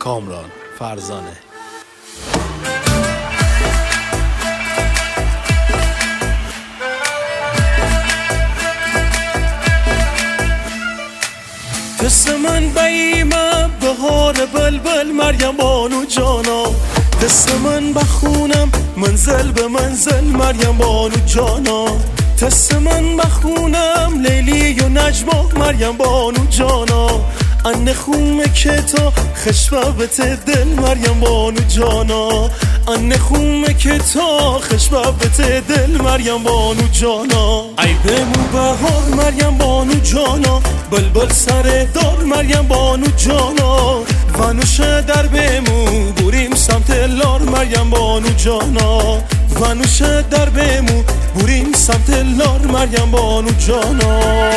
کامران فرزانه. دست من بیمه بهار بلبل مریم بانو جانا، دست من بخونم منزل به منزل مریم بانو جانا، دست من بخونم لیلی و نجما مریم بانو جانا، ان خومه که تا خشبابت دل مریم بانو جانا، ان خومه که تا خشبابت دل مریم بانو جانا، ای بمو بهار مریم بانو جانا، بلبل سر دار مریم بانو جانا، ونوش در بمو بریم سمت لار مریم بانو جانا، ونوش در بمو بریم سمت لار مریم بانو جانا.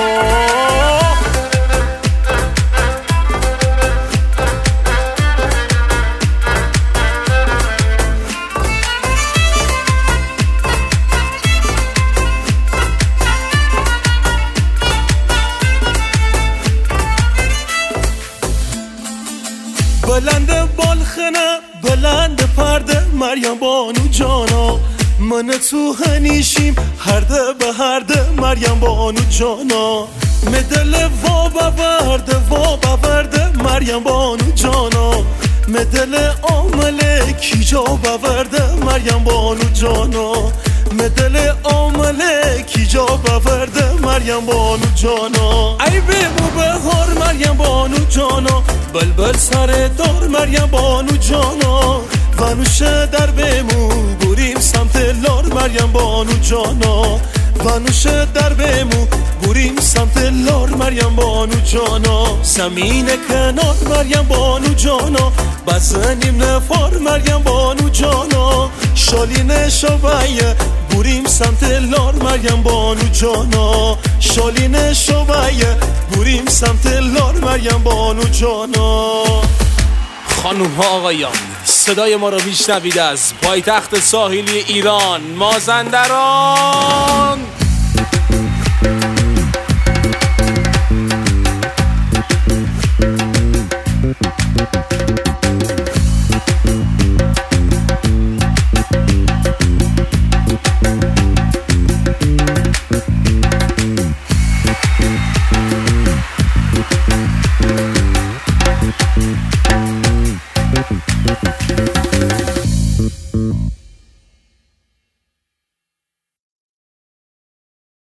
بلند بالخنه بلند پرده مریم بانو جانا، من تو هنیشیم هرده به هرده مریم بانو جانا، مدل وا بورده مریم بانو جانا، مدل عامله کی جا بورده مریم بانو جانا، مدل عامله کی جا بورده مریم بانو جانا، ای بمو بهار مریم بانو جانا، بلبل سر دار مریم بانو جانا، ونوش در بمو بریم سمت لار مریم بانو جانا، ونوش در بمو بریم سمت لار مریم بانو جانا، زمین کنار مریم بانو جانا، بزنیم نفار مریم بانو جانا، شالین شویه بریم سمت لار مریم بانو جانا، شالین شویه بریم سمت لار مریم بانو جانا. خانوم ها آقایان، صدای ما رو میشنوید از پایتخت ساحلی ایران، مازندران.